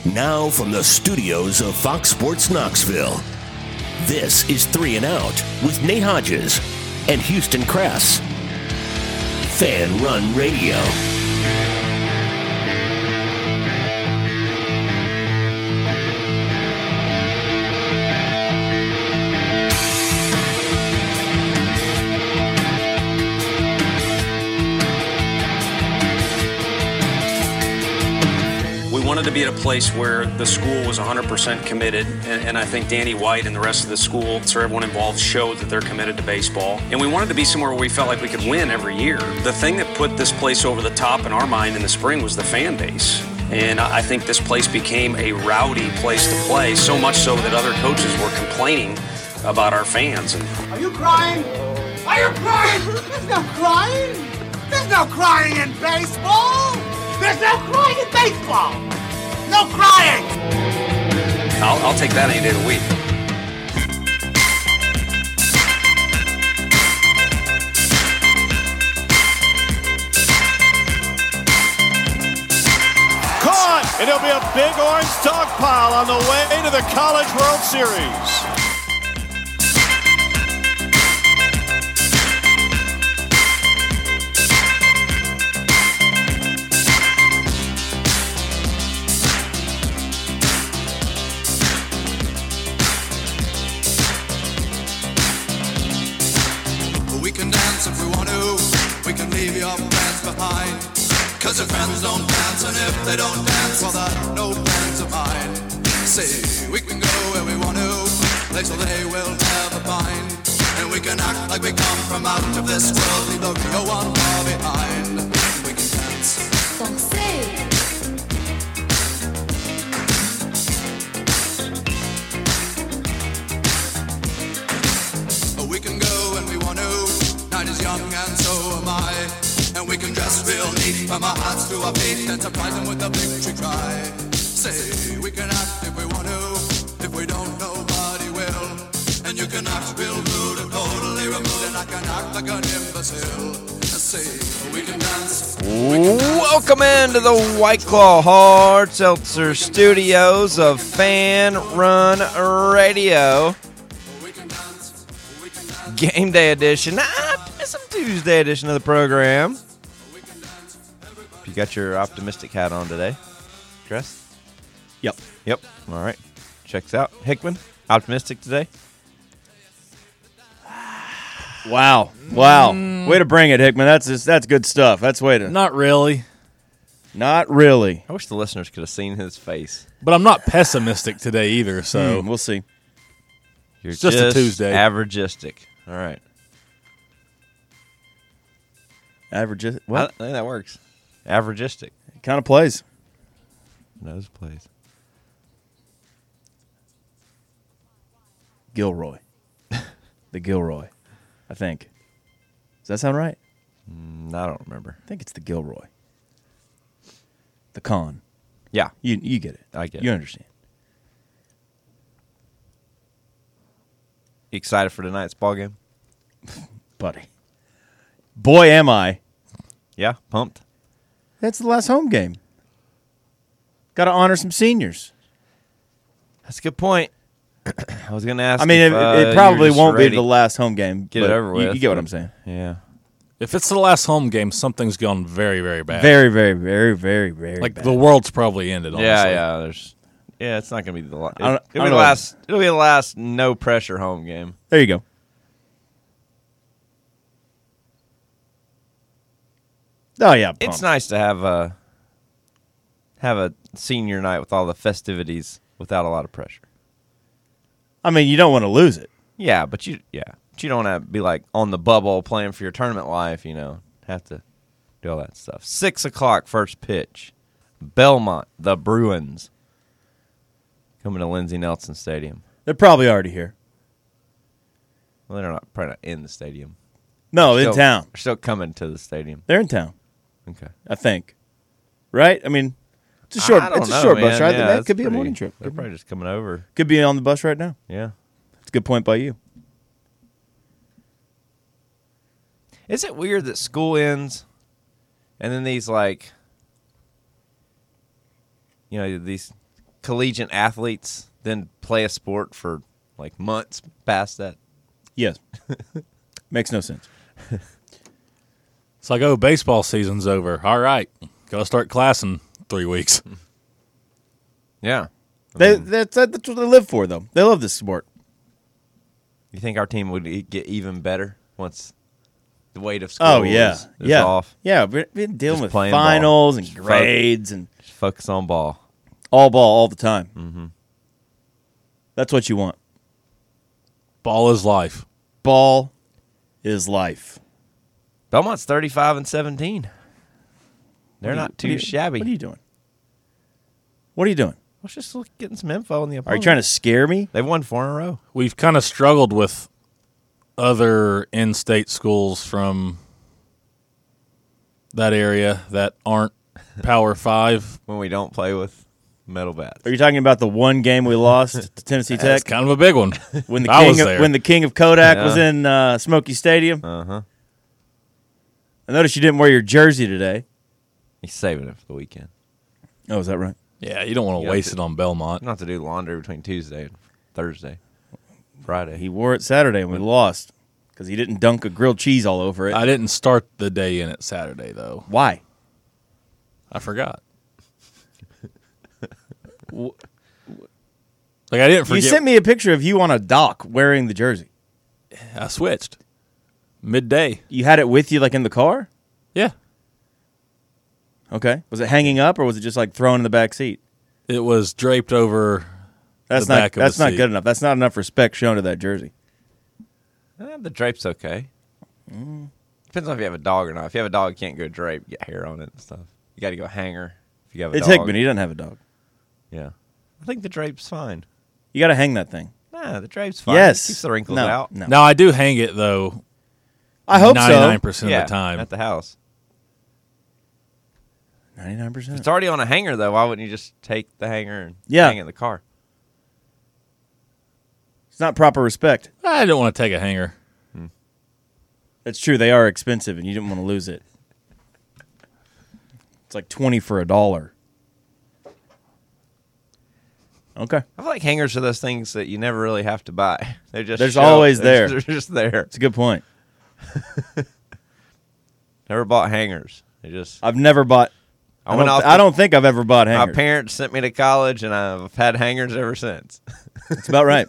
Now from the studios of Fox Sports Knoxville, this is 3 and Out with Nate Hodges and Houston Cress. Fan Run Radio. Wanted to be at a place where the school was 100% committed, and I think Danny White and the rest of the school, so everyone involved, showed that they're committed to baseball. And we wanted to be somewhere where we felt like we could win every year. The thing that put this place over the top in our mind in the spring was the fan base. And I think this place became a rowdy place to play, so much so that other coaches were complaining about our fans. Are you crying? Are you crying? There's no crying. There's no crying in baseball. There's no crying in baseball. No crying! I'll take that any day of the week. Caught! And it'll be a big orange dog pile on the way to the College World Series. Cause your friends don't dance, and if they don't dance, well, they're no friends of mine. Say, we can go where we want to, place where they will never find. And we can act like we come from out of this world, leave the real one far behind. We can dance. We can go when we want to, night is young and so am I. And we can dress real neat from our hearts to our feet and surprise them with a victory cry. Say, we can act if we want to, if we don't, nobody will. And you can act real rude and totally removed, and I can act like an imbecile. Say, we can dance. Welcome into the White Claw Hard Seltzer Studios of Fan Run Radio. Game Day edition. Some Tuesday edition of the program. You got your optimistic hat on today, Dress? Yep. All right. Checks out. Hickman, optimistic today? Wow. Way to bring it, Hickman. That's good stuff. That's way to. Not really. Not really. I wish the listeners could have seen his face. But I'm not pessimistic today either, so we'll see. You're it's just a Tuesday. Averagistic. All right. What? I think that works. Averagistic. It kind of plays. Knows plays. Gilroy. The Gilroy, I think. Does that sound right? I don't remember. I think it's the Gilroy. The con. Yeah. You get it. I get it. You understand. You excited for tonight's ball game? Buddy. Boy, am I. Yeah, pumped. That's the last home game. Got to honor some seniors. That's a good point. I was going to ask. I mean, it probably won't be the last home game. Get it over with. You get what I'm saying. Yeah. If it's the last home game, something's gone very, very bad. Very, very, very, very, very like bad. The world's probably ended, honestly. Yeah. It's not going to be the last. It'll be the last no pressure home game. There you go. Oh yeah, pumped. It's nice to have a senior night with all the festivities without a lot of pressure. I mean, you don't want to lose it. Yeah, but you don't want to be like on the bubble playing for your tournament life. Have to do all that stuff. 6:00 first pitch. Belmont, the Bruins, coming to Lindsey Nelson Stadium. They're probably already here. Well, they're probably not in the stadium. No, in town. They're still coming to the stadium. They're in town. Okay, I think. Right? I mean, it's a short. It's a short bus ride. Yeah, that could be a morning trip. They're probably just coming over. Could be on the bus right now. Yeah, it's a good point by you. Is it weird that school ends, and then these these collegiate athletes then play a sport for like months past that? Yes. Makes no sense. It's like, oh, baseball season's over. All right, gotta start class in 3 weeks. Yeah. That's what they live for, though. They love this sport. You think our team would get even better once the weight of school is off? Yeah, we're dealing Just with playing finals ball. and Just grades and Just focus on ball. all ball all the time. Mm-hmm. That's what you want. Ball is life. Ball is life. Belmont's 35-17. They're not too shabby. What are you doing? What are you doing? I was just getting some info on the Are opponent. you trying to scare me? They've won 4 in a row. We've kind of struggled with other in-state schools from that area that aren't Power 5. When we don't play with metal bats. Are you talking about the one game we lost to Tennessee That's Tech kind of a big one. when I was there. the king of Kodak Yeah. was in Smoky Stadium? Uh-huh. I noticed you didn't wear your jersey today. He's saving it for the weekend. Oh, is that right? Yeah, you don't want to You waste have it to- on Belmont. You don't have to do laundry between Tuesday and Thursday. Friday. He wore it Saturday and we lost because he didn't dunk a grilled cheese all over it. I didn't start the day in it Saturday, though. Why? I forgot. Like, I didn't forget. You sent me a picture of you on a dock wearing the jersey. I switched. Midday. You had it with you, like in the car? Yeah. Okay. Was it hanging up or was it just like thrown in the back seat? It was draped over That's the not back of that's the not seat. good enough. That's not enough respect shown to that jersey. The drape's okay. Depends on if you have a dog or not. If you have a dog, you can't go drape, get hair on it and stuff. You got to go hanger if you have a It's dog. Hickman. He doesn't have a dog. Yeah. I think the drape's fine. You got to hang that thing. Nah, the drape's fine. Yes. It keeps the wrinkles No, out. no. Now, I do hang it, though, I hope 99% so. of Yeah, the time. at the house. 99%. It's already on a hanger, though. Why wouldn't you just take the hanger and Yeah. hang it in the car? It's not proper respect. I don't want to take a hanger. That's true. They are expensive, and you didn't want to lose it. It's like $20 for $1. Okay. I feel like hangers are those things that you never really have to buy. They're just There's show- always they're there. just there. It's a good point. Never bought hangers. They just. I've never bought. I went off I don't think I've ever bought My hangers. parents sent me to college, and I've had hangers ever since. That's about right.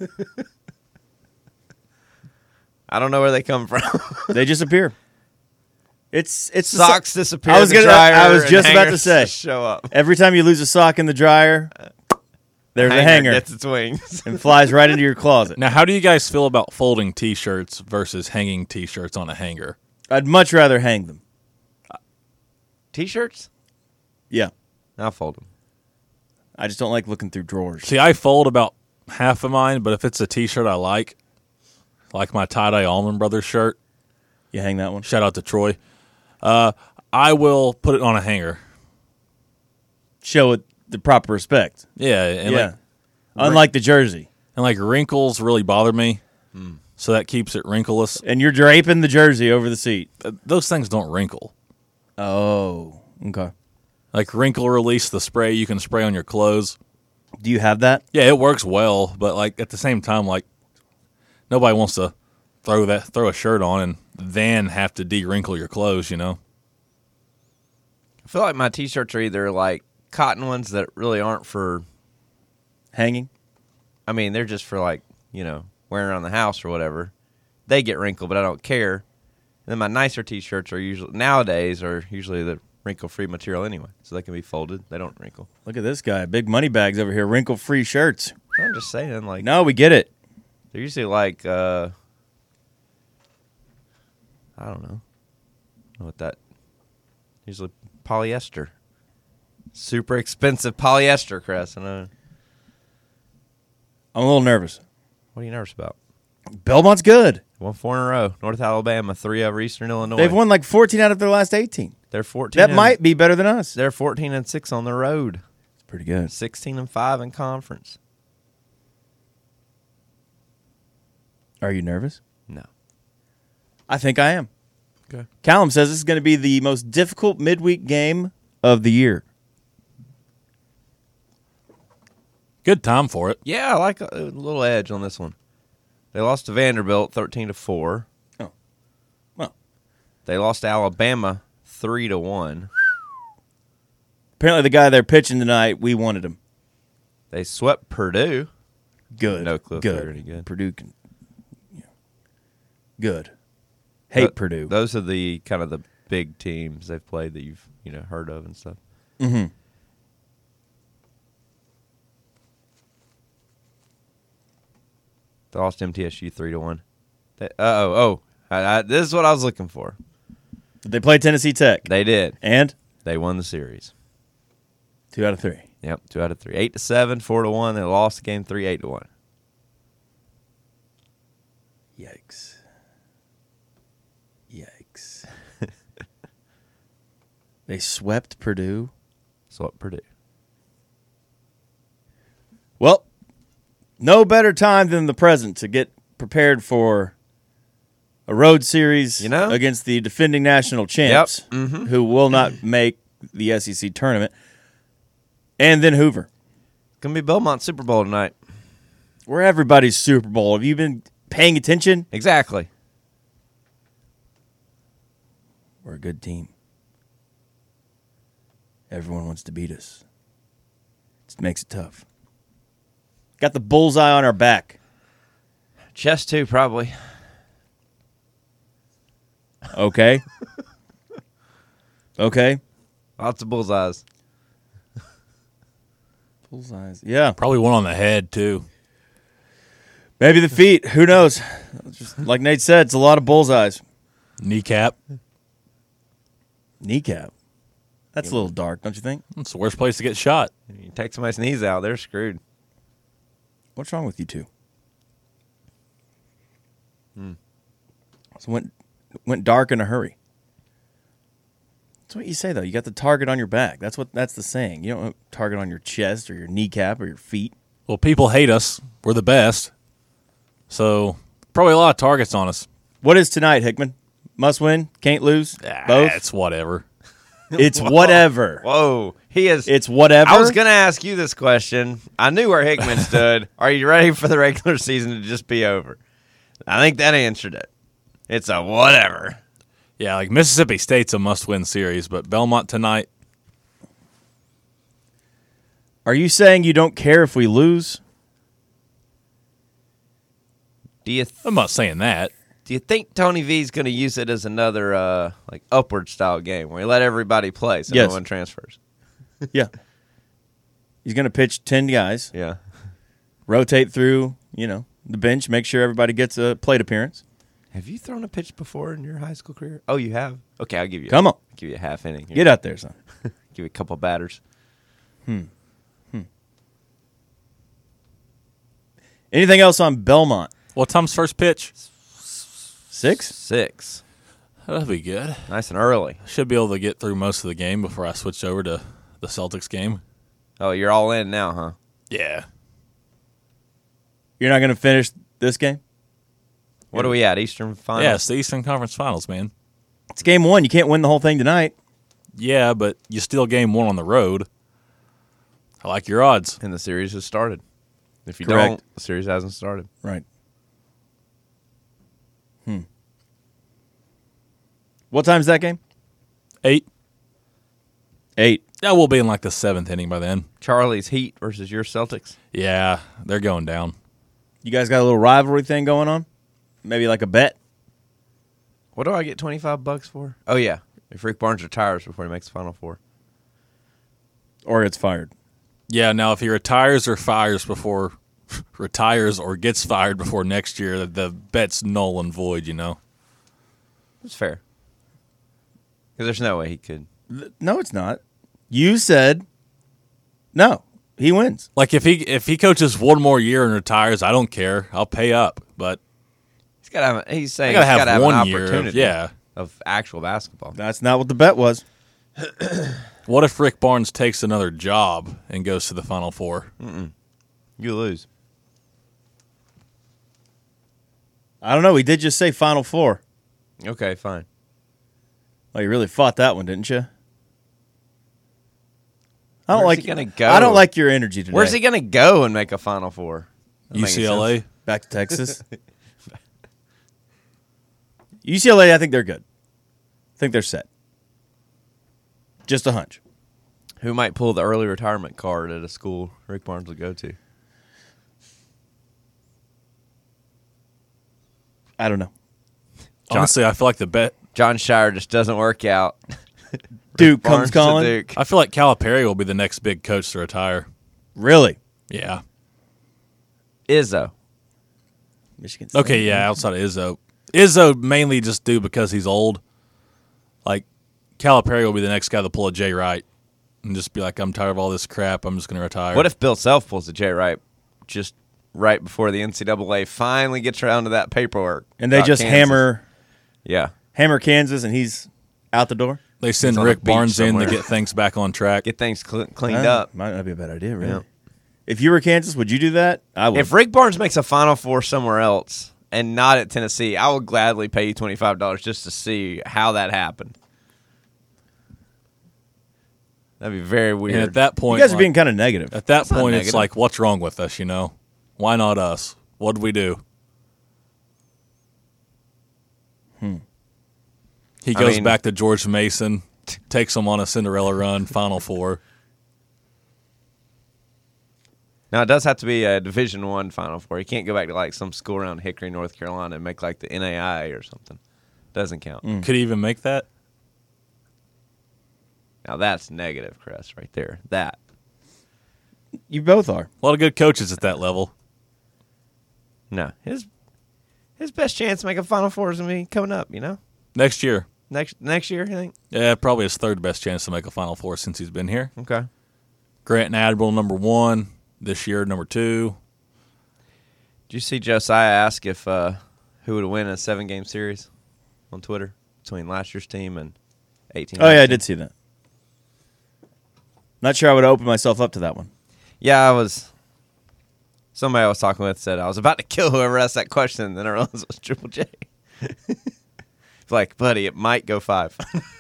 I don't know where they come from. They just appear. It's Socks disappear. I was in the gonna- dryer, I was and just about to hangers say. just show up. Every time you lose a sock in the dryer, there's a hanger gets its wings. and flies right into your closet. Now, how do you guys feel about folding T-shirts versus hanging T-shirts on a hanger? I'd much rather hang them. T-shirts? Yeah. I'll fold them. I just don't like looking through drawers. See, I fold about half of mine, but if it's a T-shirt I like my tie-dye Allman Brothers shirt, You hang that one? shout out to Troy, I will put it on a hanger. Show it the proper respect. Yeah, and Yeah. Unlike the jersey. like wrinkles really bother me, so that keeps it wrinkleless. And you're draping the jersey over the seat. Those things don't wrinkle. Oh, okay. Like wrinkle release, the spray you can spray on your clothes. Do you have that? Yeah, it works well, but like at the same time, like nobody wants to throw a shirt on and then have to de-wrinkle your clothes, you know? I feel like my T-shirts are either like cotton ones that really aren't for. Hanging? I mean, they're just for like, wearing around the house or whatever. They get wrinkled, but I don't care. And then my nicer T-shirts are usually the wrinkle-free material anyway, so they can be folded. They don't wrinkle. Look at this guy. Big money bags over here. Wrinkle-free shirts. I'm just saying, like, No, we get it. they're usually like, I don't know what that. Usually polyester. Super expensive polyester, Chris. I know. I'm a little nervous. What are you nervous about? Belmont's good. Won 4 in a row. North Alabama, 3 over Eastern Illinois. They've won like 14 out of their last 18. They're 14. That might be better than us. They're 14-6 on the road. It's pretty good. 16-5 in conference. Are you nervous? No. I think I am. Okay. Callum says this is going to be the most difficult midweek game of the year. Good time for it. Yeah, I like a little edge on this one. They lost to Vanderbilt 13-4. Oh, well. They lost to Alabama 3-1. Apparently, the guy they're pitching tonight, we wanted him. They swept Purdue. Good. No clue if good. they're any good. Purdue can. Yeah. Good. Hate Purdue. Those are the kind of the big teams they've played that you've heard of and stuff. Mm-hmm. They lost MTSU 3-1. This is what I was looking for. Did they play Tennessee Tech? They did. And? They won the series. 2 out of 3. Yep, 2 out of 3. 8-7, 4-1. They lost the game 3-8-1. Yikes. Yikes. They swept Purdue. Swept Purdue. Well, no better time than the present to get prepared for a road series against the defending national champs who will not make the SEC tournament. And then Hoover. Going to be Belmont Super Bowl tonight. We're everybody's Super Bowl. Have you been paying attention? Exactly. We're a good team. Everyone wants to beat us. It makes it tough. Got the bullseye on our back. Chest too, probably. Okay. Okay. Lots of bullseyes. Bullseyes. Yeah. Probably one on the head, too. Maybe the feet. Who knows? Just like Nate said, it's a lot of bullseyes. Kneecap. Kneecap. That's a little dark, don't you think? It's the worst place to get shot. You take somebody's knees out, they're screwed. What's wrong with you two? So went dark in a hurry. That's what you say, though. You got the target on your back. That's the saying. You don't have a target on your chest or your kneecap or your feet. Well, people hate us. We're the best. So, probably a lot of targets on us. What is tonight, Hickman? Must win? Can't lose? Both? It's whatever. It's whatever. Whoa. It's whatever. I was going to ask you this question. I knew where Hickman stood. Are you ready for the regular season to just be over? I think that answered it. It's a whatever. Yeah, like Mississippi State's a must-win series, but Belmont tonight. Are you saying you don't care if we lose? I'm not saying that. Do you think Tony V's going to use it as another upward style game where he let everybody play so Yes. no one transfers? Yeah. He's going to pitch 10 guys. Yeah. Rotate through, the bench, make sure everybody gets a plate appearance. Have you thrown a pitch before in your high school career? Oh, you have? Okay, I'll give you Come on. I'll give you a half inning here. Get out there, son. Give you a couple batters. Anything else on Belmont? What time's first pitch? 6? 6. That'll be good. Nice and early. Should be able to get through most of the game before I switch over to the Celtics game. Oh, you're all in now, huh? Yeah. You're not going to finish this game? What are we at? Eastern Finals? Yeah, it's the Eastern Conference Finals, man. It's game 1. You can't win the whole thing tonight. Yeah, but you still game 1 on the road. I like your odds. And the series has started. If you Correct. don't, the series hasn't started. Right. What time's that game? 8. 8. Yeah, we'll be in like the 7th inning by then. Charlie's Heat versus your Celtics. Yeah, they're going down. You guys got a little rivalry thing going on? Maybe like a bet? What do I get $25 for? Oh, yeah. If Rick Barnes retires before he makes the Final Four. Or gets fired. Yeah, now if he retires or fires before retires or gets fired before next year, the bet's null and void, It's fair. Because there's no way he could. No, it's not. You said no. He wins. Like if he coaches one more year and retires, I don't care. I'll pay up, but He's got to have. He's saying I gotta he's got to have one an year. opportunity. Of actual basketball. That's not what the bet was. What if Rick Barnes takes another job and goes to the Final Four? You lose. I don't know. He did just say Final Four. Okay, fine. Well, you really fought that one, didn't you? I don't Where's like. he gonna go? I don't like your energy today. Where's he going to go and make a Final Four? UCLA. Back to Texas. UCLA, I think they're good. I think they're set. Just a hunch. Who might pull the early retirement card at a school Rick Barnes would go to? I don't know. Honestly, I feel like the bet. John Shire just doesn't work out. Duke Barnes comes to calling. Duke. I feel like Calipari will be the next big coach to retire. Really? Yeah. Izzo. Michigan State. Okay, yeah, outside of Izzo. Izzo mainly just do because he's old. Like, Calipari will be the next guy to pull a Jay Wright and just be like, I'm tired of all this crap. I'm just going to retire. What if Bill Self pulls a Jay Wright just right before the NCAA finally gets around to that paperwork? And they just Kansas. hammer Kansas, and he's out the door? They send He's on a Rick beach Barnes in somewhere. to get things back on track. Get things cleaned up. Might not be a bad idea, really. Yeah. If you were Kansas, would you do that? I would. If Rick Barnes makes a Final Four somewhere else and not at Tennessee, I would gladly pay you $25 just to see how that happened. That'd be very weird. And at that point, you guys are being kind of negative. At that not point, it's negative. like, what's wrong with us, you know? Why not us? What did we do? He goes back to George Mason, takes them on a Cinderella run, Final Four. Now, it does have to be a Division I Final Four. You can't go back to like some school around Hickory, North Carolina and make like the NAI or something. Doesn't count. Could he even make that? Now, that's negative, Chris, right there. That. You both are. A lot of good coaches at that level. No. His best chance to make a Final Four is going to be coming up, you know? Next year. Next year, you think? Yeah, probably his third best chance to make a Final Four since he's been here. Okay. Grant and Admiral, number 1. This year, number 2. Did you see Josiah ask if who would win a 7-game series on Twitter between last year's team and 18? Oh, yeah, I did see that. Not sure I would open myself up to that one. Yeah, somebody I was talking with said I was about to kill whoever asked that question, and then I realized it was Triple J. It's like, buddy, it might go 5.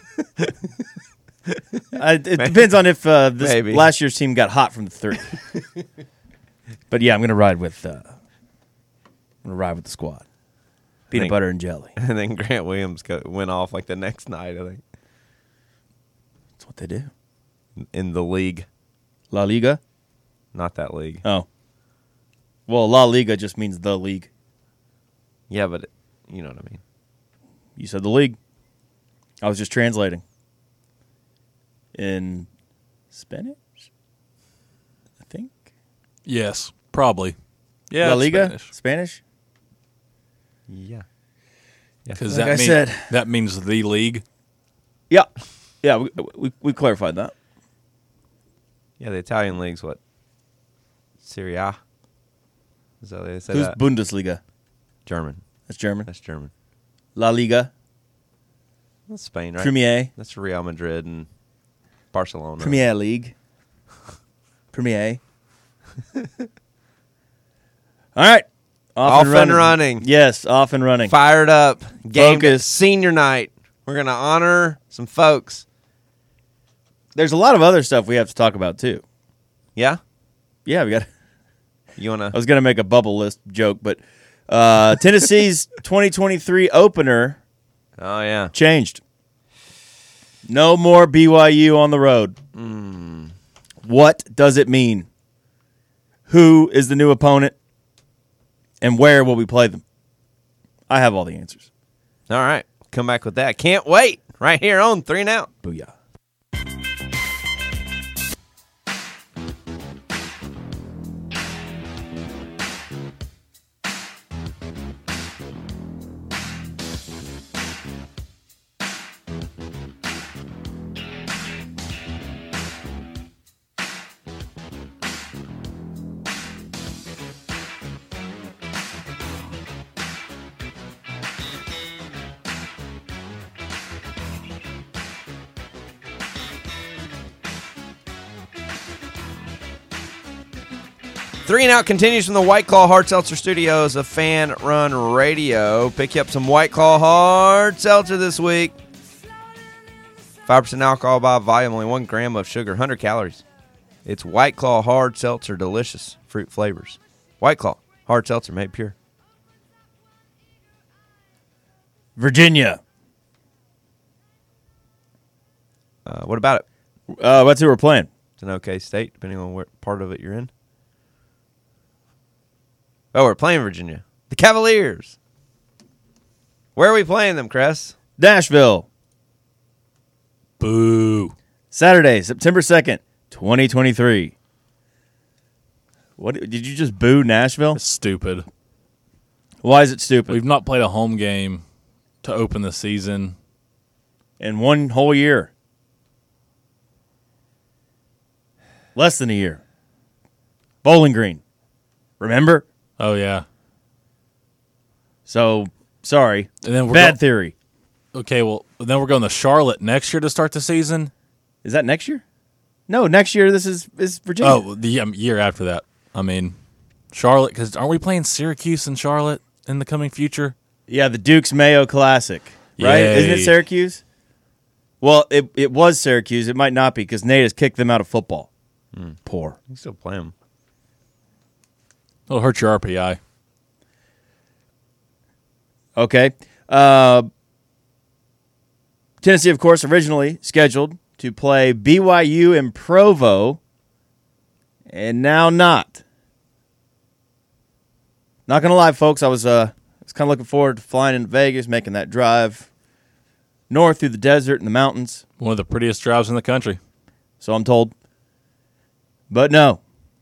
It depends on if this Maybe. last year's team got hot from the 3. But yeah, I'm going to ride with the squad. Peanut butter and jelly. And then Grant Williams went off like the next night, I think, That's what they do. in the league. La Liga? Not that league. Oh. Well, La Liga just means the league. Yeah, but you know what I mean. You said the league. I was just translating. In Spanish? I think. Yes, probably. Yeah, La Liga? Spanish. Yeah. Because Like I said. that means the league. Yeah. Yeah, we clarified that. Yeah, the Italian league's what? Serie A? Is that what they say Who's that? Bundesliga? German. That's German. That's German. La Liga. That's Spain, right? Premier. That's Real Madrid and Barcelona. Premier League. Premier. All right. Off and running. Yes, off and running. Fired up. Game Focus. senior night. We're going to honor some folks. There's a lot of other stuff we have to talk about, too. Yeah? Yeah, we got. You want I to? was going to make a bubble list joke, but Tennessee's 2023 opener Oh, yeah. changed. No more BYU on the road. What does it mean? Who is the new opponent? And where will we play them? I have all the answers. All right. Come back with that. Can't wait. Right here on 3 and Out. Booyah. Three and Out continues from the White Claw Hard Seltzer Studios of Fan Run Radio. Pick you up some White Claw Hard Seltzer this week. 5% alcohol by volume, only 1 gram of sugar, 100 calories. It's White Claw Hard Seltzer, delicious fruit flavors. White Claw Hard Seltzer, made pure. Virginia. What about it? What's who we're playing? It's an okay state, depending on what part of it you're in. Oh, we're playing Virginia. The Cavaliers. Where are we playing them, Cress? Nashville. Boo. Saturday, September 2nd, 2023. What did you just boo Nashville? It's stupid. Why is it stupid? We've not played a home game to open the season in one whole year. Less than a year. Bowling Green. Remember? Oh, yeah. So, sorry. And then Bad theory. Okay, well, then we're going to Charlotte next year to start the season. Is that next year? No, next year this is Virginia. Oh, the year after that. I mean, Charlotte, because aren't we playing Syracuse and Charlotte in the coming future? Yeah, the Duke's Mayo Classic, right? Yay. Isn't it Syracuse? Well, it was Syracuse. It might not be because Nate has kicked them out of football. Poor. You still play them. It'll hurt your RPI. Okay. Tennessee, of course, originally scheduled to play BYU in Provo, and now not. Not going to lie, folks, I was kind of looking forward to flying into Vegas, making that drive north through the desert and the mountains. One of the prettiest drives in the country. So I'm told. But no.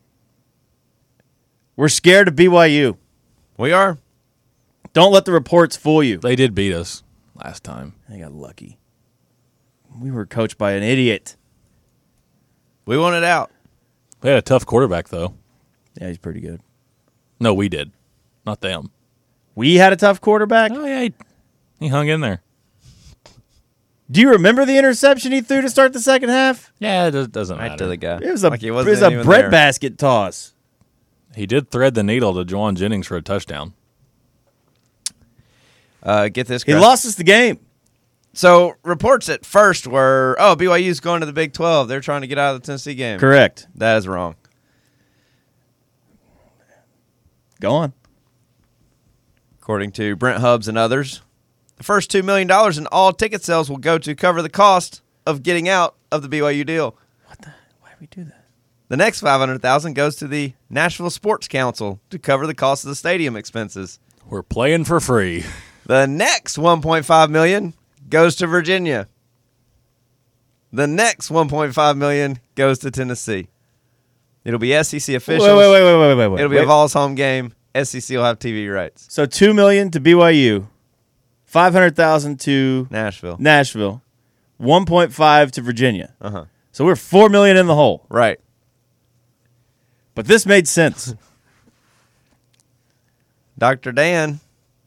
We're scared of BYU. We are. Don't let the reports fool you. They did beat us last time. They got lucky. We were coached by an idiot. We want it out. We had a tough quarterback, though. Yeah, he's pretty good. No, we did. Not them. We had a tough quarterback? Oh, yeah. He hung in there. Do you remember the interception he threw to start the second half? Yeah, it doesn't Right matter. to the guy. It was a, Like he it wasn't was a even bread there. basket toss. He did thread the needle to Juwan Jennings for a touchdown. Get this, He Chris. lost us the game. So reports at first were, BYU's going to the Big 12. They're trying to get out of the Tennessee game. Correct. That is wrong. Go on. According to Brent Hubbs and others, the first $2 million in all ticket sales will go to cover the cost of getting out of the BYU deal. Why do we do that? The next $500,000 goes to the Nashville Sports Council to cover the cost of the stadium expenses. We're playing for free. The next $1.5 million goes to Virginia. The next $1.5 million goes to Tennessee. It'll be SEC officials. Wait. It'll be a Vols home game. SEC will have TV rights. So $2 million to BYU, $500,000 to Nashville, 1.5 to Virginia. Uh-huh. So we're $4 million in the hole. Right. But this made sense. Dr. Dan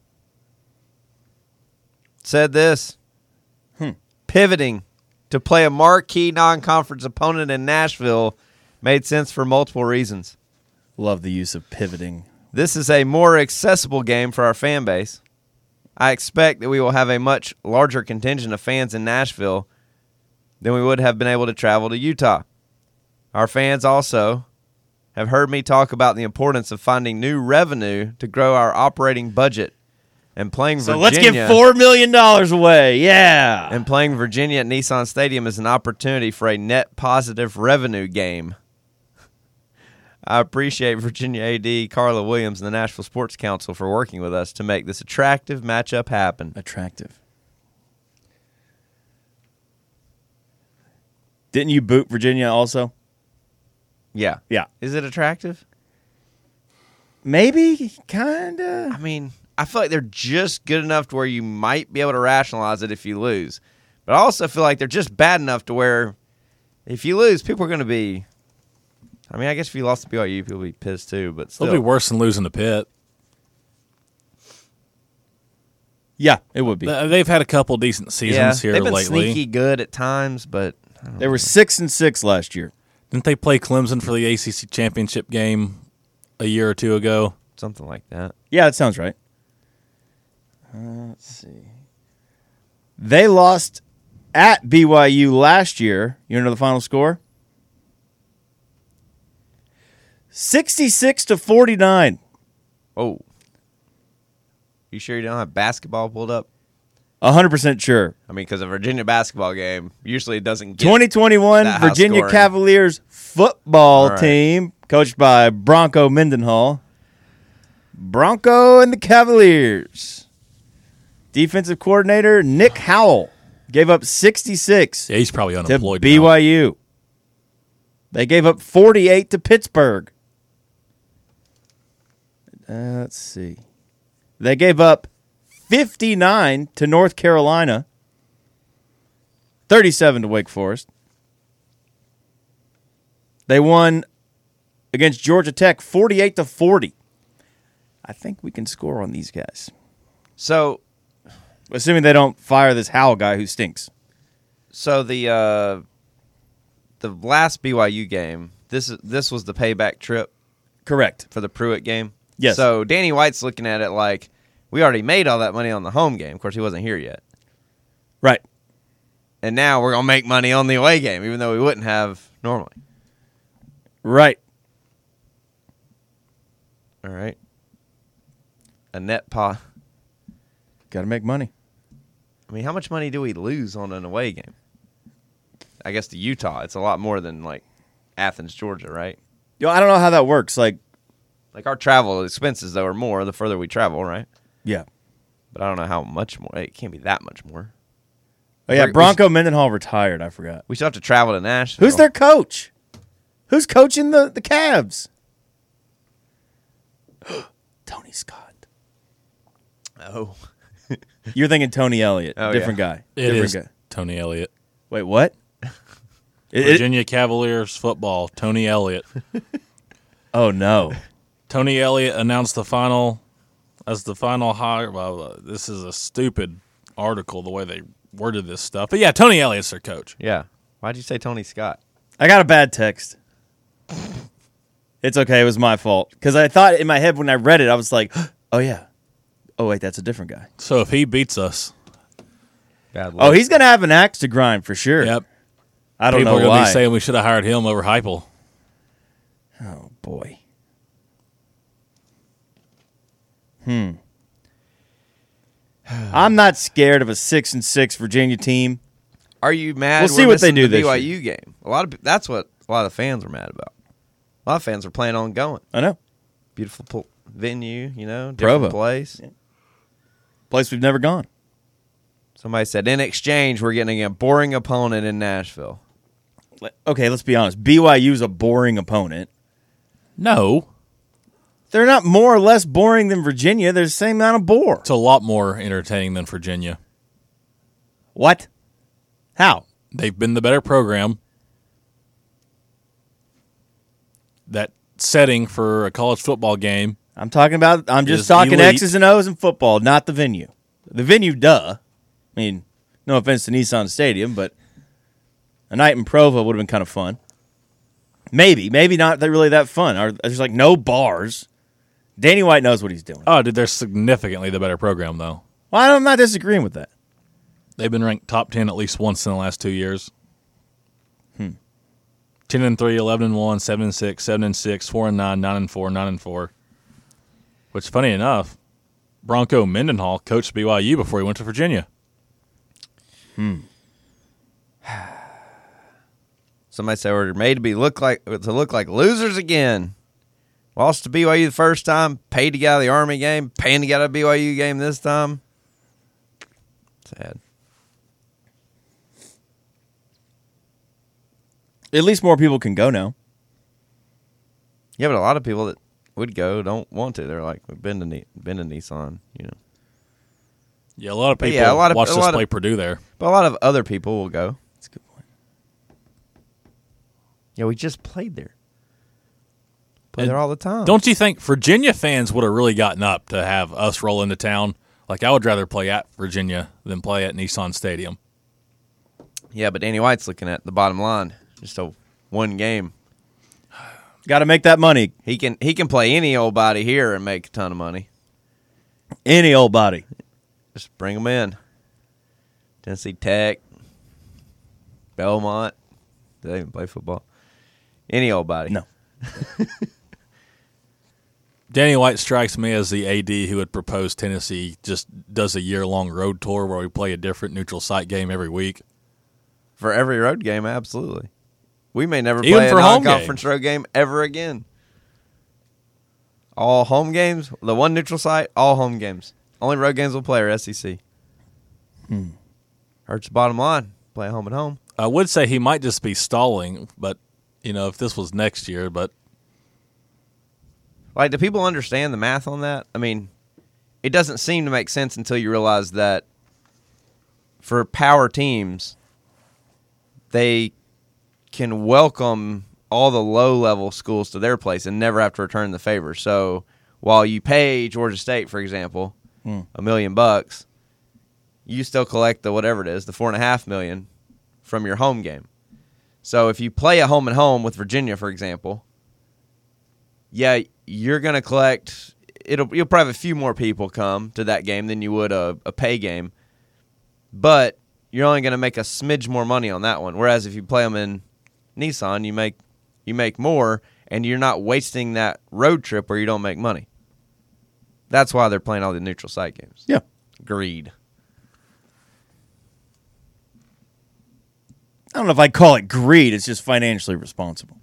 said this. Pivoting to play a marquee non-conference opponent in Nashville made sense for multiple reasons. Love the use of pivoting. This is a more accessible game for our fan base. I expect that we will have a much larger contingent of fans in Nashville than we would have been able to travel to Utah. Our fans also have heard me talk about the importance of finding new revenue to grow our operating budget. And playing So Virginia, let's give $4 million away. Yeah. And playing Virginia at Nissan Stadium is an opportunity for a net positive revenue game. I appreciate Virginia AD Carla Williams and the Nashville Sports Council for working with us to make this attractive matchup happen. Attractive. Didn't you boot Virginia also? Yeah. Yeah. Is it attractive? Maybe, kind of. I mean, I feel like they're just good enough to where you might be able to rationalize it if you lose. But I also feel like they're just bad enough to where if you lose, people are going to be... I mean, I guess if you lost to BYU, people will be pissed too, but still. It'll be worse than losing to Pitt. Yeah, it would be. They've had a couple decent seasons here they've been lately. sneaky good at times, but... They were 6-6 last year. Didn't they play Clemson for the ACC championship game a year or two ago? Something like that. Yeah, that sounds right. Let's see. They lost at BYU last year. You know the final score? 66-49. Oh. You sure you don't have basketball pulled up? 100% sure. I mean, because a Virginia basketball game usually doesn't get 2021 that high Virginia scoring. Cavaliers football right. team, coached by Bronco Mendenhall. Bronco and the Cavaliers. Defensive coordinator Nick Howell gave up 66 Yeah, he's probably to unemployed now. BYU. They gave up 48 to Pittsburgh. Let's see. They gave up 59 to North Carolina. 37 to Wake Forest. They won against Georgia Tech 48-40. I think we can score on these guys. So, Assuming they don't fire this Howell guy who stinks. so the last BYU game, this was the payback trip Correct. for the Pruitt game. Yes. So Danny White's looking at it like we already made all that money on the home game. Of course, he wasn't here yet, Right. and now we're gonna make money on the away game, even though we wouldn't have normally. Right. All right. A net pot. Got to make money. I mean, how much money do we lose on an away game? I guess to Utah, it's a lot more than like Athens, Georgia, right? Yo, I don't know how that works. Like our travel expenses though are more the further we travel, right? yeah. But I don't know how much more. It can't be that much more. Oh, yeah, We- Bronco Mendenhall retired. I forgot. We still have to travel to Nashville. Who's their coach? Who's coaching the Cavs? Tony Scott. Oh, You're thinking Tony Elliott. Oh, Different yeah. guy. It Different is guy. Tony Elliott. Wait, what? Virginia Cavaliers football, Tony Elliott. Oh, no. Tony Elliott announced the final hire. Well, this is a stupid article, the way they worded this stuff. But yeah, Tony Elliott's their coach. yeah. Why'd you say Tony Scott? I got a bad text. It's okay. It was my fault. Because I thought in my head when I read it, I was like, oh, yeah. Oh, wait, that's a different guy. So if he beats us, Bad Oh, he's going to have an axe to grind for sure. yep. I don't People know are going to why. be saying we should have hired him over Heupel. Oh, boy. I'm not scared of a 6-6 Virginia team. Are you mad? We'll see we're what they missing do the this BYU game. That's what a lot of fans were mad about. A lot of fans were planning on going. I know. Beautiful venue, different Provo. place. Place we've never gone. Somebody said in exchange we're getting a boring opponent in Nashville. Okay, let's be honest. BYU's a boring opponent. No, They're not more or less boring than Virginia. They're the same amount of bore. it's a lot more entertaining than Virginia. What? How? They've been the better program. That setting for a college football game. I'm just Is talking elite. X's and O's in football, not the venue. The venue, duh. I mean, no offense to Nissan Stadium, but a night in Provo would have been kind of fun. Maybe not really that fun. There's like no bars. Danny White knows what he's doing. Oh, dude, they're significantly the better program, though. Well, I'm not disagreeing with that. They've been ranked top 10 at least once in the last 2 years. 10-3, 11-1, 7-6, 7-6, 4-9, 9-4, 9-4. Which, funny enough, Bronco Mendenhall coached BYU before he went to Virginia. Somebody said we're made to look like losers again. Lost to BYU the first time, paid to get out of the Army game, paying to get out of the BYU game this time. Sad. At least more people can go now. Yeah, but a lot of people that would go don't want to. They're like, we've been to Nissan, Yeah, a lot of But people yeah, a watched us lot of- play Purdue there. But a lot of other people will go. That's a good point. Yeah, we just played there. Play And there all the time. Don't you think Virginia fans would have really gotten up to have us roll into town? Like, I would rather play at Virginia than play at Nissan Stadium. Yeah, but Danny White's looking at the bottom line. Just a one game. Got to make that money. He can play any old body here and make a ton of money. Any old body. Just bring them in. Tennessee Tech, Belmont. Do they even play football? Any old body. No. Danny White strikes me as the AD who would propose Tennessee just does a year-long road tour where we play a different neutral site game every week. For every road game, absolutely. We may never Even play for a home non-conference games. road game ever again. All home games, the one neutral site, all home games. Only road games we'll play are SEC. Hurts the bottom line. Play home and home. I would say he might just be stalling, but, if this was next year, but... Like, do people understand the math on that? I mean, it doesn't seem to make sense until you realize that for power teams, they can welcome all the low-level schools to their place and never have to return the favor. So while you pay Georgia State, for example, $1 million, you still collect the whatever it is, the $4.5 million from your home game. So if you play at home and home with Virginia, for example, yeah, you're going to collect. You'll probably have a few more people come to that game than you would a pay game, but you're only going to make a smidge more money on that one. Whereas if you play them in Nissan, you make more, and you're not wasting that road trip where you don't make money. That's why they're playing all the neutral site games. Yeah. Greed. I don't know if I'd call it greed. It's just financially responsible.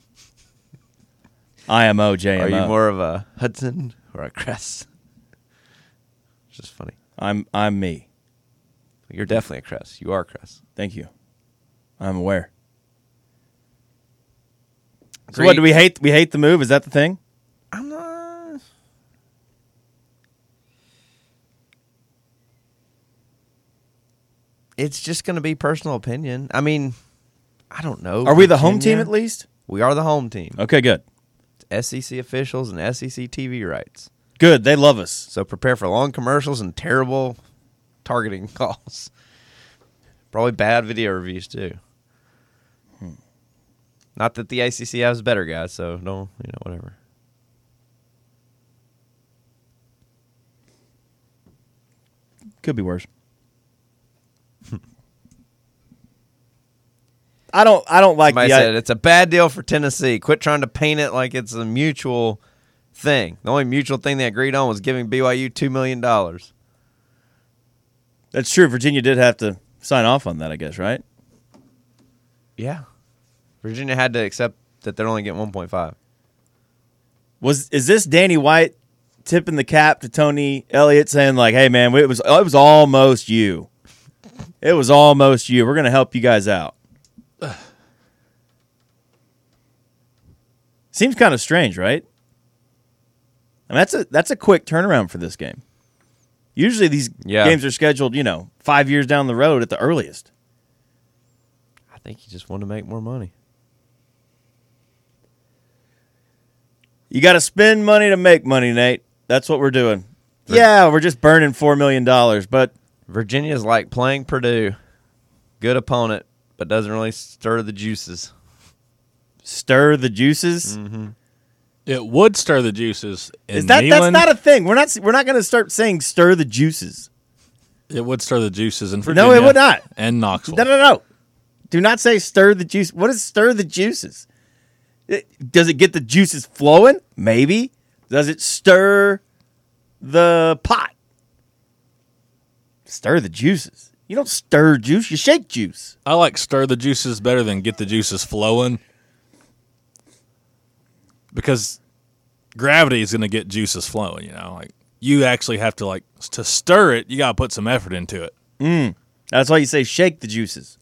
IMO, JMO. Are you more of a Hudson or a Cress? It's just funny. I'm me. You're definitely a Cress. You are a Cress. Thank you. I'm aware. So what do we hate? We hate the move? Is that the thing? I'm not. It's just going to be personal opinion. I mean, I don't know. Are we the home team at least? We are the home team. Okay, good. SEC officials and SEC TV rights. Good. They love us. So prepare for long commercials and terrible targeting calls. Probably bad video reviews, too. Not that the ACC has better guys, so don't, whatever. Could be worse. I don't like Somebody said it's a bad deal for Tennessee. Quit trying to paint it like it's a mutual thing. The only mutual thing they agreed on was giving BYU $2 million. That's true. Virginia did have to sign off on that, I guess, right? Yeah. Virginia had to accept that they're only getting 1.5. Is this Danny White tipping the cap to Tony Elliott saying like, "Hey man, it was almost you. It was almost you. We're going to help you guys out." Seems kind of strange, right? I mean, that's a quick turnaround for this game. Usually these games are scheduled, 5 years down the road at the earliest. I think he just wanted to make more money. You got to spend money to make money, Nate. That's what we're doing. We're just burning $4 million, but Virginia's like playing Purdue. Good opponent, but doesn't really stir the juices. Stir the juices? Mm-hmm. It would stir the juices. That's not a thing. We're not going to start saying stir the juices. It would stir the juices in Virginia. No, it would not. And Knoxville. No. Do not say stir the juice. What is stir the juices? Does it get the juices flowing? Maybe. Does it stir the pot? Stir the juices. You don't stir juice. You shake juice. I like stir the juices better than get the juices flowing. Because gravity is going to get juices flowing, Like you actually have to to stir it, you got to put some effort into it. That's why you say shake the juices.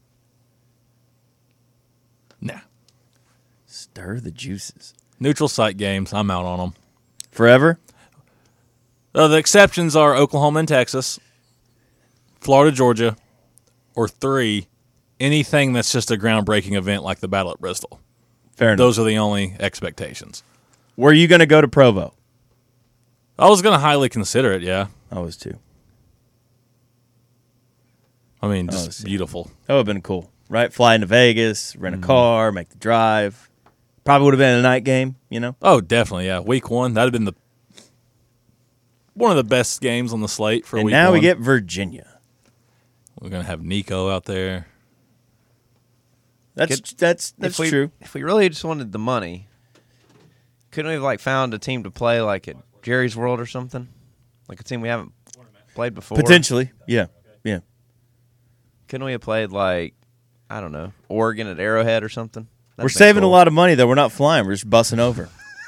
Nah. Stir the juices. Neutral site games, I'm out on them. Forever? The exceptions are Oklahoma and Texas, Florida, Georgia, or 3, anything that's just a groundbreaking event like the Battle at Bristol. Fair enough. Those are the only expectations. Were you going to go to Provo? I was going to highly consider it, yeah. I was too. I mean, just beautiful. That would have been cool, right? Fly into Vegas, rent a car, make the drive. Probably would have been a night game, Oh, definitely, yeah. Week 1, that would have been one of the best games on the slate for week 1. And now we get Virginia. We're going to have Nico out there. That's true. If we really just wanted the money, couldn't we have found a team to play at Jerry's World or something? Like a team we haven't played before? Potentially, yeah. Couldn't we have played, like, I don't know, Oregon at Arrowhead or something? We're saving a lot of money, though. We're not flying. We're just bussing over.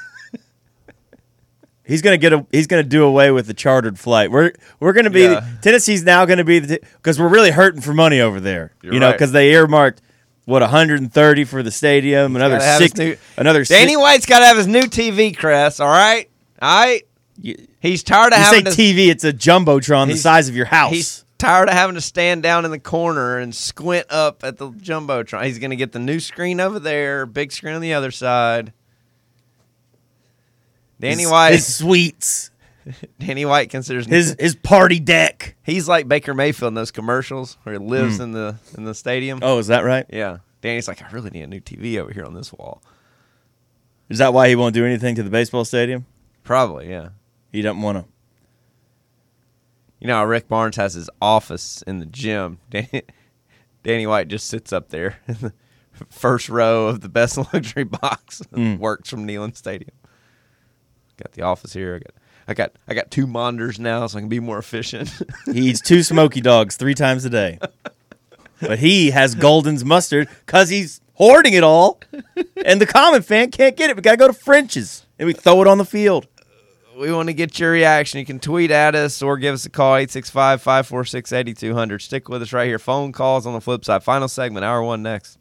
He's gonna do away with the chartered flight. We're gonna be Tennessee's now gonna be because we're really hurting for money over there. You're right. Because they earmarked 130 for the stadium, another $6. Danny White's got to have his new TV, Chris. All right. He's tired of having TV. It's a jumbotron the size of your house. He's tired of having to stand down in the corner and squint up at the jumbotron. He's going to get the new screen over there, big screen on the other side. Danny White, his suites. Danny White considers his party deck. He's like Baker Mayfield in those commercials where he lives in the stadium. Oh, is that right? Yeah. Danny's like, I really need a new TV over here on this wall. Is that why he won't do anything to the baseball stadium? Probably, yeah. He doesn't want to. You know how Rick Barnes has his office in the gym. Danny White just sits up there in the first row of the best luxury box and works from Neyland Stadium. Got the office here. I got 2 monitors now, so I can be more efficient. He eats 2 smoky dogs 3 times a day. But he has Golden's mustard because he's hoarding it all, and the common fan can't get it. We got to go to French's, and we throw it on the field. We want to get your reaction. You can tweet at us or give us a call, 865-546-8200. Stick with us right here. Phone calls on the flip side. Final segment, hour 1 next.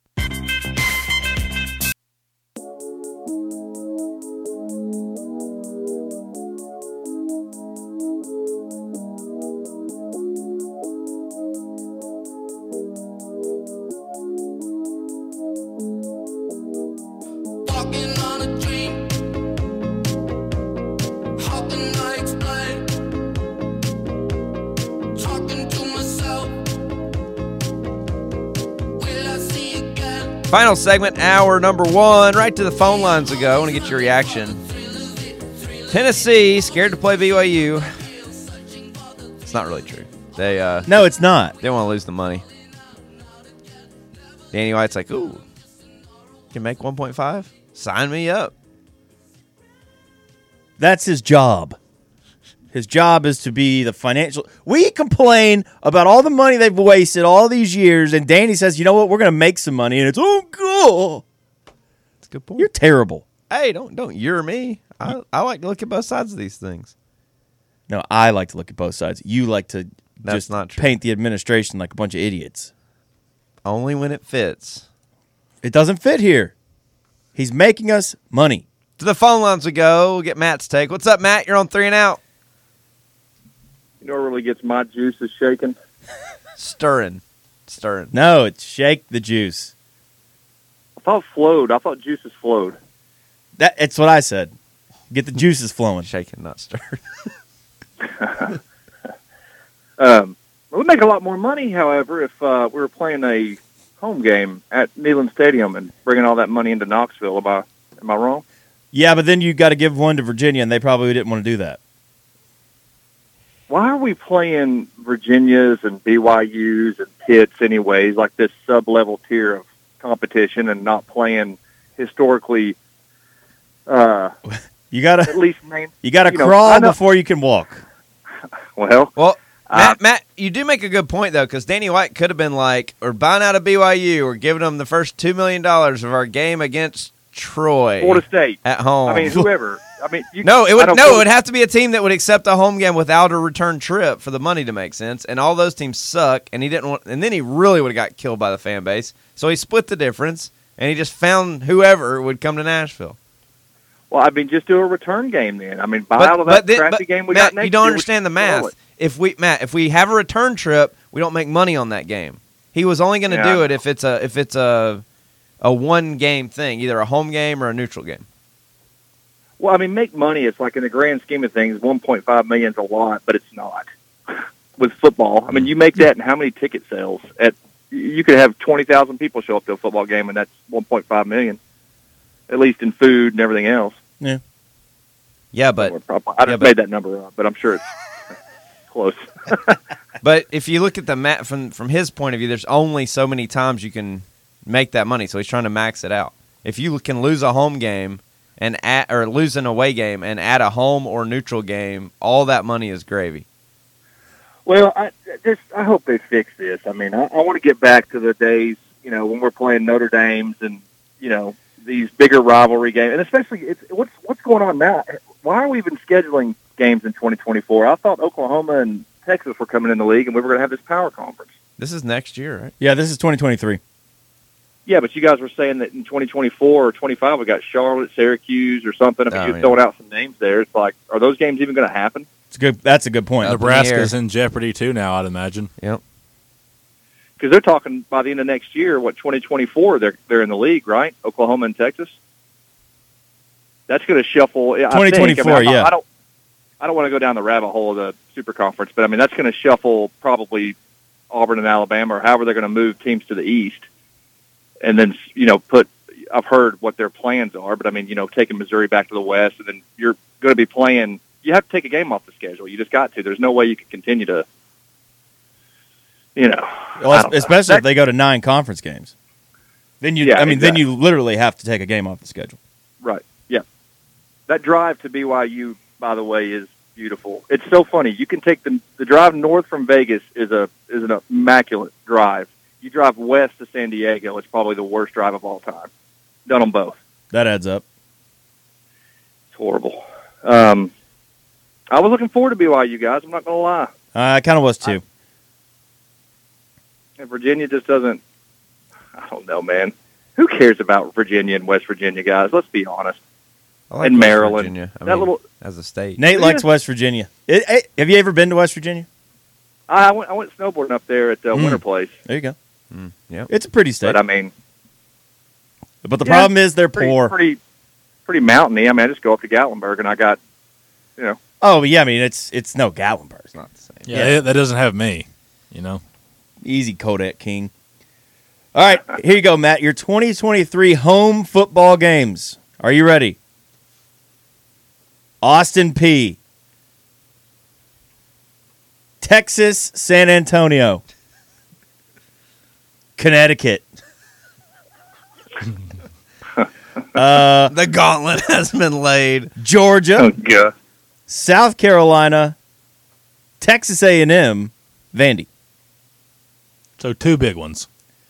Final segment, hour number 1. Right to the phone lines we go. I want to get your reaction. Tennessee, scared to play BYU. It's not really true. No, it's not. They want to lose the money. Danny White's like, ooh, can make 1.5? Sign me up. That's his job. His job is to be the financial. We complain about all the money they've wasted all these years, and Danny says, you know what, we're going to make some money, and it's, oh, cool. That's a good point. You're terrible. Hey, don't you're me. I like to look at both sides of these things. No, I like to look at both sides. You like to That's not true. Paint the administration like a bunch of idiots. Only when it fits. It doesn't fit here. He's making us money. To the phone lines we go. We'll get Matt's take. What's up, Matt? You're on 3 and Out. You know what really gets my juices shaking? Stirring. No, it's shake the juice. I thought flowed. I thought juices flowed. That's what I said. Get the juices flowing. Shaking, not stirred. We'd make a lot more money, however, if we were playing a home game at Neyland Stadium and bringing all that money into Knoxville. Am I wrong? Yeah, but then you got to give one to Virginia, and they probably didn't want to do that. Why are we playing Virginias and BYUs and Pitts anyways, like this sub-level tier of competition, and not playing historically? You gotta at least crawl before you can walk. Well, Matt, you do make a good point though, because Danny White could have been like, "We're buying out of BYU. We're giving them the first $2 million of our game against Troy, Florida State at home." I mean, whoever. I mean, it would have to be a team that would accept a home game without a return trip for the money to make sense. And all those teams suck. And he didn't want. And then he really would have got killed by the fan base. So he split the difference, and he just found whoever would come to Nashville. Well, I mean, just do a return game then. I mean, buy out of that crappy game we got next year. You don't understand the math. If we have a return trip, we don't make money on that game. He was only going to do it if it's a one game thing, either a home game or a neutral game. Well, I mean, make money. It's like in the grand scheme of things, $1.5 million is a lot, but it's not with football. I mean, you make that, and how many ticket sales? You could have 20,000 people show up to a football game, and that's $1.5 million, at least in food and everything else. Yeah. Yeah, but I just made that number up, but I'm sure it's close. But if you look at the math from his point of view, there's only so many times you can make that money, so he's trying to max it out. If you can lose a home game and or lose an away game and add a home or neutral game, all that money is gravy. Well, I hope they fix this. I mean, I want to get back to the days, when we're playing Notre Dame's and, these bigger rivalry games. And especially, what's going on now? Why are we even scheduling games in 2024? I thought Oklahoma and Texas were coming in the league and we were going to have this power conference. This is next year, right? Yeah, this is 2023. Yeah, but you guys were saying that in 2024 or 25 we got Charlotte, Syracuse, or something. I mean, you're throwing out some names there. It's like, are those games even going to happen? That's a good point. Nebraska's in jeopardy too now, I'd imagine. Yep. Because they're talking by the end of next year, 2024, they're in the league, right? Oklahoma and Texas. That's going to shuffle. 2024, I don't want to go down the rabbit hole of the Super Conference, but I mean that's going to shuffle probably Auburn and Alabama, or however they're going to move teams to the East, and then I've heard what their plans are, but I mean taking Missouri back to the West, and then you're going to be playing. You have to take a game off the schedule. You just got to. There's no way you can continue to. Well, especially if they go to 9 conference games. Then then you literally have to take a game off the schedule. Right. Yeah. That drive to BYU, by the way, is beautiful. It's so funny. You can take the drive north from Vegas is an immaculate drive. You drive west to San Diego, it's probably the worst drive of all time. Done them both. That adds up. It's horrible. I was looking forward to BYU, guys. I'm not going to lie. I kind of was too. And Virginia just doesn't. I don't know, man. Who cares about Virginia and West Virginia, guys? Let's be honest. I like and West Maryland, Virginia. As a state. Nate likes West Virginia. Have you ever been to West Virginia? I went snowboarding up there at Winter Place. There you go. Yeah, it's a pretty state. But I mean, the problem is they're poor. Pretty mountainy. I mean, I just go up to Gatlinburg and I got, Oh yeah, I mean it's no Gatlinburg. It's not the same. Yeah, that doesn't have me. Easy, Kodak King. All right, here you go, Matt. Your 2023 home football games. Are you ready? Austin Peay. Texas, San Antonio. Connecticut. The gauntlet has been laid. Georgia. Oh, God. South Carolina. Texas A&M. Vandy. So 2 big ones.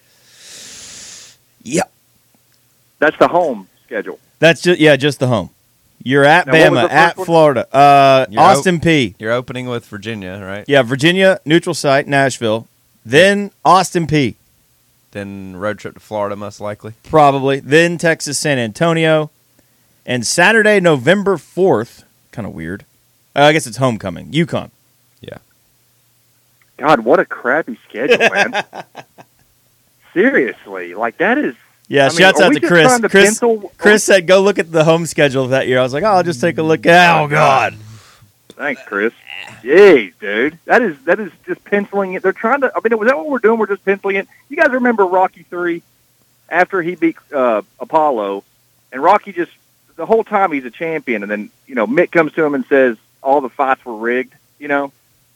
Yep. That's the home schedule. That's just the home. You're at Now, what was Bama, the at first one? Florida, Austin Peay. You're opening with Virginia, right? Yeah, Virginia, neutral site, Nashville. Then Austin Peay. Then road trip to Florida, most likely. Probably. Then Texas, San Antonio. And Saturday, November 4th, kind of weird. I guess it's homecoming, UConn. Yeah. God, what a crappy schedule, man. Seriously. Like, that is... Yeah, shouts out to Chris. Chris said, go look at the home schedule of that year. I was like, I'll just take a look. Oh, God. Thanks, Chris. Jeez, dude. That is just penciling it. They're trying to... I mean, was that what we're doing? We're just penciling it? You guys remember Rocky 3 after he beat Apollo, and Rocky just... The whole time he's a champion, and then, Mick comes to him and says all the fights were rigged, Yeah.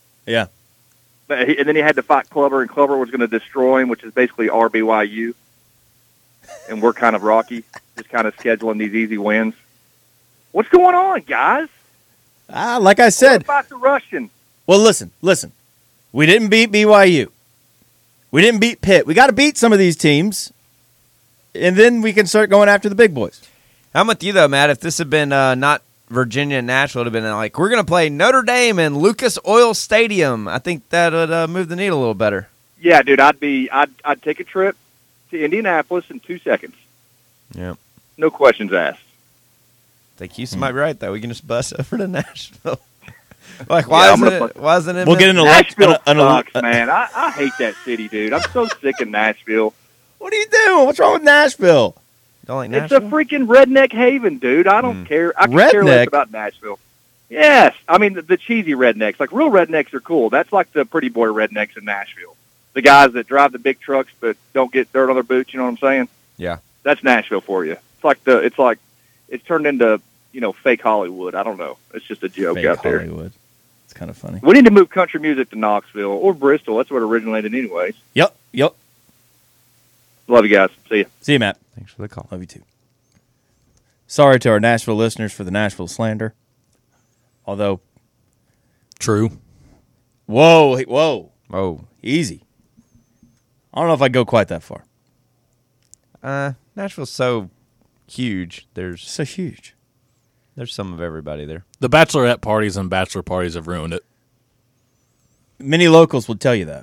And then he had to fight Clubber, and Clubber was going to destroy him, which is basically RBYU. And we're kind of Rocky, just kind of scheduling these easy wins. What's going on, guys? Like I said. What about the Russian? Well, listen. We didn't beat BYU. We didn't beat Pitt. We got to beat some of these teams, and then we can start going after the big boys. I'm with you, though, Matt. If this had been not Virginia and Nashville, it would have been like, we're going to play Notre Dame in Lucas Oil Stadium. I think that would move the needle a little better. Yeah, dude, I'd take a trip to Indianapolis in 2 seconds. Yeah. No questions asked. I think Houston might be right, though. We can just bus over to Nashville. Why isn't it? We'll get Nashville sucks, man. I hate that city, dude. I'm so sick of Nashville. What are you doing? What's wrong with Nashville? Don't like Nashville? It's a freaking redneck haven, dude. I don't care. I can care less about Nashville. Yes. I mean, the cheesy rednecks. Like, real rednecks are cool. That's like the pretty boy rednecks in Nashville. The guys that drive the big trucks but don't get dirt on their boots, you know what I'm saying? Yeah. That's Nashville for you. It's turned into, fake Hollywood. I don't know. It's just a joke fake out there. Hollywood. It's kind of funny. We need to move country music to Knoxville or Bristol. That's where it originated anyways. Yep. Love you guys. See you. See you, Matt. Thanks for the call. Love you too. Sorry to our Nashville listeners for the Nashville slander. Although, true. Whoa, Oh, easy. I don't know if I'd go quite that far. Nashville's so huge. So huge. There's some of everybody there. The bachelorette parties and bachelor parties have ruined it. Many locals would tell you that.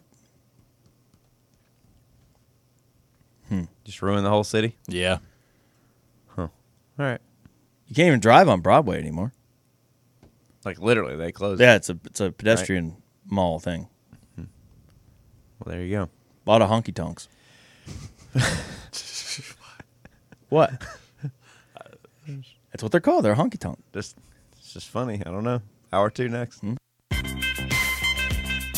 Just ruin the whole city? Yeah. Huh. All right. You can't even drive on Broadway anymore. Like literally, they closed. Yeah, it's a pedestrian mall thing. Well, there you go. A lot of honky tonks. What? That's what they're called. They're honky tonk. It's just funny. I don't know. Hour 2 next.